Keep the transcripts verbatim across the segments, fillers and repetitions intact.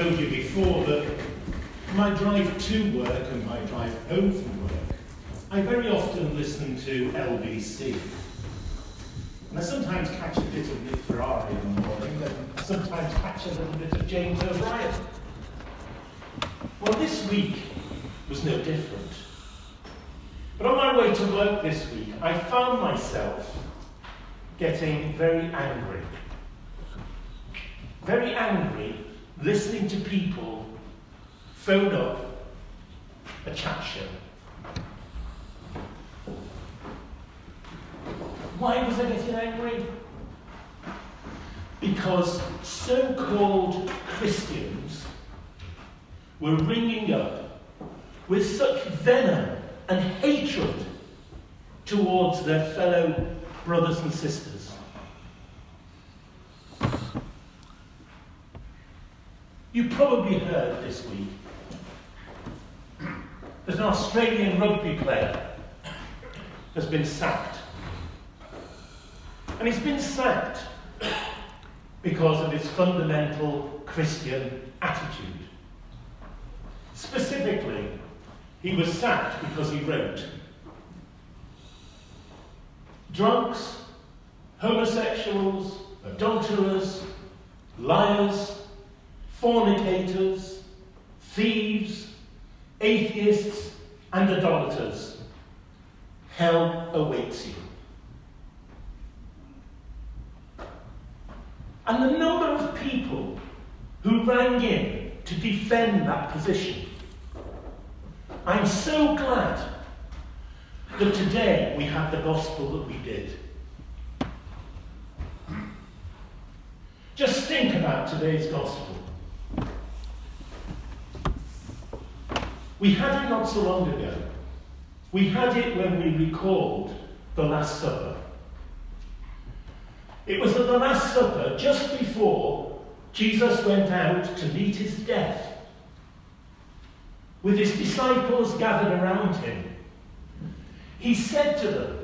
told you before that my drive to work and my drive home from work, I very often listen to L B C. And I sometimes catch a bit of Nick Ferrari in the morning, and sometimes catch a little bit of James O'Brien. Well, this week was no different. But on my way to work this week, I found myself getting very angry. Very angry listening to people phone up a chat show. Why was I getting angry? Because so-called Christians were ringing up with such venom and hatred towards their fellow brothers and sisters. You probably heard this week that an Australian rugby player has been sacked. And he's been sacked because of his fundamental Christian attitude. Specifically, he was sacked because he wrote, "Drunks, homosexuals, adulterers, liars, fornicators, thieves, atheists, and idolaters, hell awaits you." And the number of people who rang in to defend that position. I'm so glad that today we had the gospel that we did. Just think about today's gospel. We had it not so long ago. We had it when we recalled the Last Supper. It was at the Last Supper, just before Jesus went out to meet his death, with his disciples gathered around him. He said to them,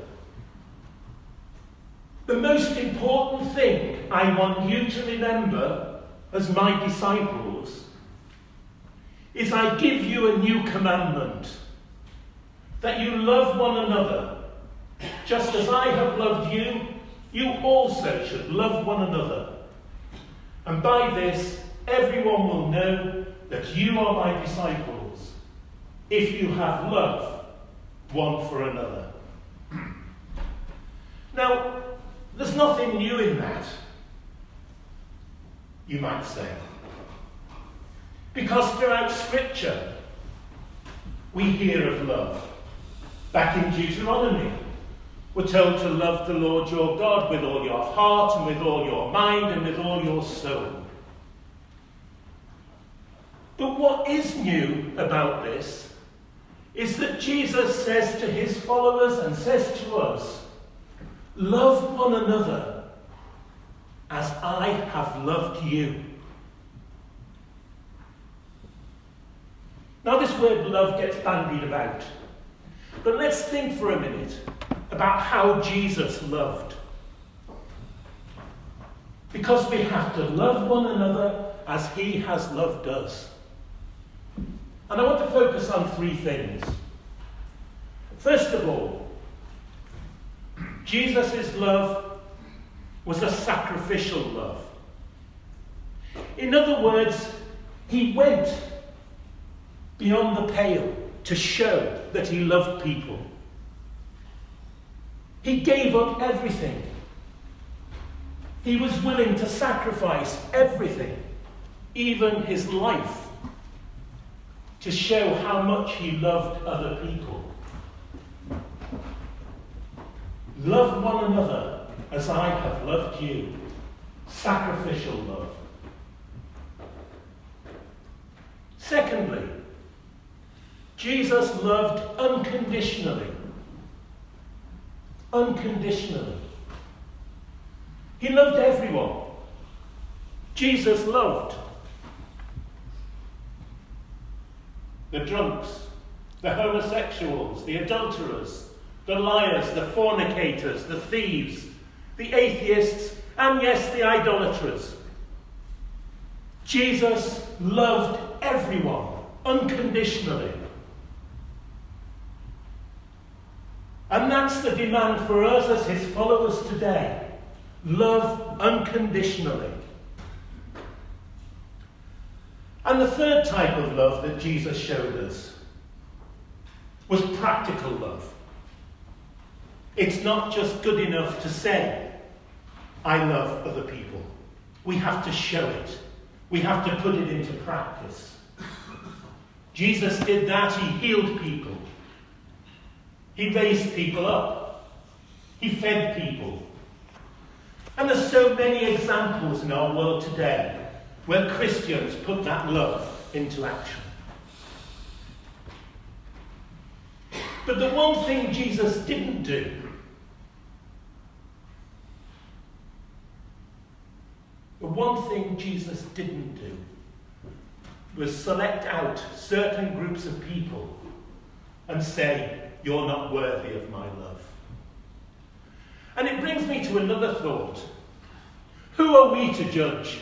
"The most important thing I want you to remember as my disciples is I give you a new commandment, that you love one another. Just as I have loved you, you also should love one another. And by this, everyone will know that you are my disciples, if you have love one for another." Now, there's nothing new in that, you might say. Because throughout Scripture, we hear of love. Back in Deuteronomy, we're told to love the Lord your God with all your heart and with all your mind and with all your soul. But what is new about this is that Jesus says to his followers and says to us, "Love one another as I have loved you." Now this word love gets bandied about. But let's think for a minute about how Jesus loved. Because we have to love one another as he has loved us. And I want to focus on three things. First of all, Jesus' love was a sacrificial love. In other words, he went beyond the pale to show that he loved people. He gave up everything. He was willing to sacrifice everything, even his life, to show how much he loved other people. Love one another as I have loved you. Sacrificial love. Secondly, Jesus loved unconditionally. Unconditionally. He loved everyone. Jesus loved the drunks, the homosexuals, the adulterers, the liars, the fornicators, the thieves, the atheists, and yes, the idolaters. Jesus loved everyone unconditionally. And that's the demand for us as his followers today. Love unconditionally. And the third type of love that Jesus showed us was practical love. It's not just good enough to say, I love other people. We have to show it. We have to put it into practice. Jesus did that. He healed people. He raised people up. He fed people. And there's so many examples in our world today where Christians put that love into action. But the one thing Jesus didn't do the one thing Jesus didn't do was select out certain groups of people and say, you're not worthy of my love. And it brings me to another thought. Who are we to judge?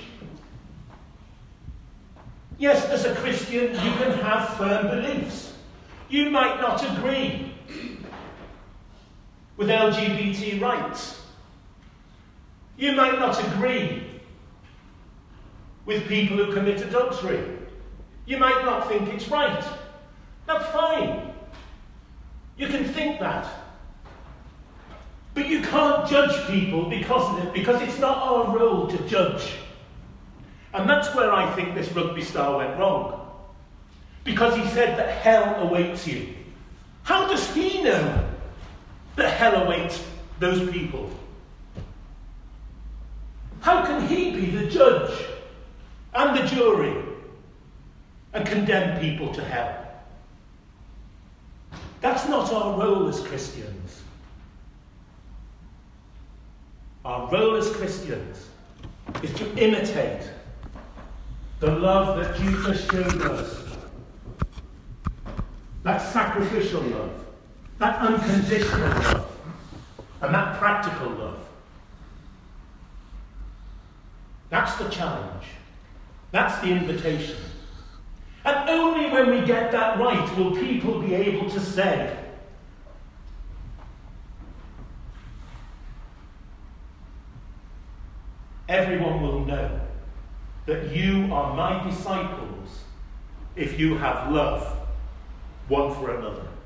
Yes, as a Christian, you can have firm beliefs. You might not agree with L G B T rights. You might not agree with people who commit adultery. You might not think it's right. That's fine. You can think that. But you can't judge people because of it, because it's not our role to judge. And that's where I think this rugby star went wrong. Because he said that hell awaits you. How does he know that hell awaits those people? How can he be the judge and the jury and condemn people to hell? That's not our role as Christians. Our role as Christians is to imitate the love that Jesus showed us. That sacrificial love, that unconditional love, and that practical love. That's the challenge. That's the invitation. And only when we get that right will people be able to say, everyone will know that you are my disciples if you have love one for another.